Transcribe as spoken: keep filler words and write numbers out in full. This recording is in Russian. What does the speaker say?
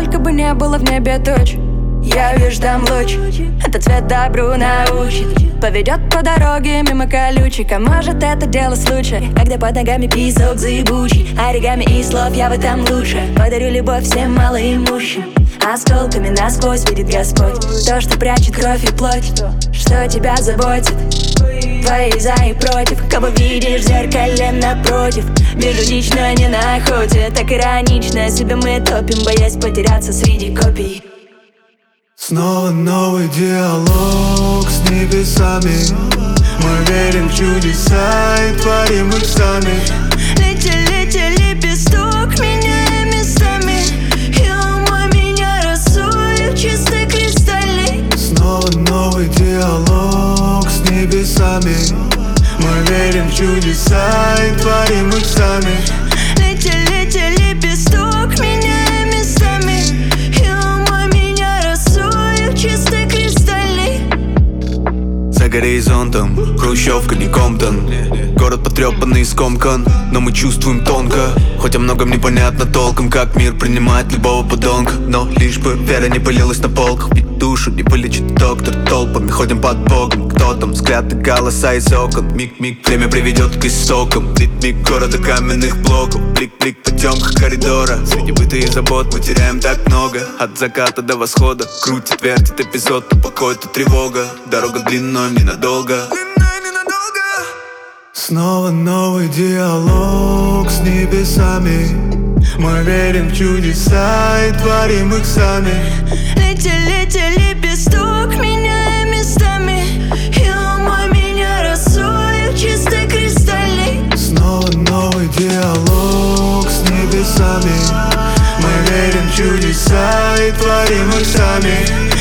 Сколько бы не было в небе туч, я вижу там луч. Этот цвет добру научит, поведет по дороге мимо колючек. А может это дело случая, когда под ногами песок заебучий. Оригами и слов я в этом лучше. Подарю любовь всем малоимущим. Осколками насквозь видит Господь то, что прячет кровь и плоть, что тебя заботит. Твои за и против, кого видишь в зеркале напротив. Вижу дичь, но не на охоте. Так иронично себя мы топим, боясь потеряться среди копий. Снова новый диалог с небесами. Мы верим в чудеса и творим их сами. Лети, лети, лепесток, меняя местами. И умой меня росою чистой кристальной. Снова новый диалог с небесами. Мы верим в чудеса и творим их сами. Лети, лети, лепесток, меняя местами. И умой меня росою чистой кристальной. За горизонтом хрущевка, не Комптон. Город потрепанный и скомкан, но мы чувствуем тонко. Хоть о многом непонятно толком, как мир принимает любого подонка. Но лишь бы вера не пылилась на полках, ведь душу не вылечит доктор. Толпами ходим под Богом, кто там? Взгляды, голоса из окон. Миг-миг, время приведет к истокам. Ритмик города каменных блоков. Блик-блик по темках коридора. Среди быта и забот мы теряем так много. От заката до восхода крутит, вертит эпизод, то покой, то тревога. Дорога длинной, ненадолго. Снова новый диалог с небесами. Мы верим в чудеса и творим их сами. Лети, лети, лепесток, меняя местами. И умой меня росою чистой кристальной. Снова новый диалог с небесами. Мы верим в чудеса и творим их сами.